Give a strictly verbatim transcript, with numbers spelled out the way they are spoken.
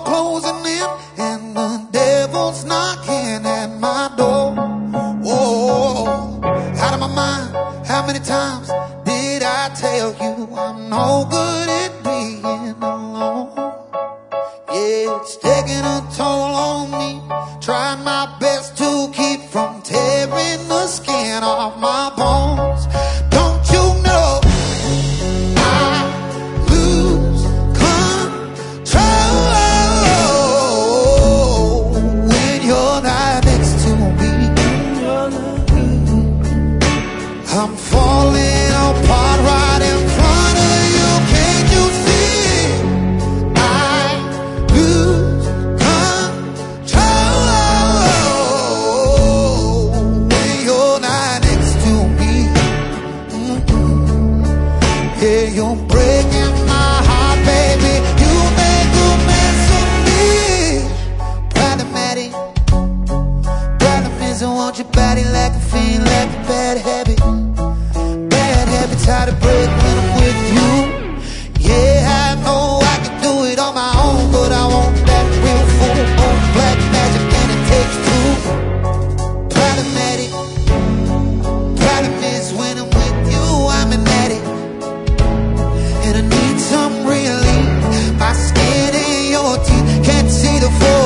closing in, and the devil's knocking at my door. Oh, out of my mind, how many times did I tell you I'm no good at being alone? Yeah, it's taking a toll on me, trying my best to keep from tearing the skin off my bones. Don't you know I lose control when you're not next to me? I'm falling apart right in front of you. Can't you see? I lose control when you're not next to me. Mm-mm. Yeah, you're breaking my heart, baby. You make a mess of me. Problematic. Problem is I want your body like a fiend, like a bad habit. Bad habits hard to break when I'm with you. Yeah, I know I can do it on my own, but I want that real full on black magic, and it takes two. Problematic. Problem is when I'm with you, I'm an addict, and I need some relief. My skin in your teeth, can't see the forest.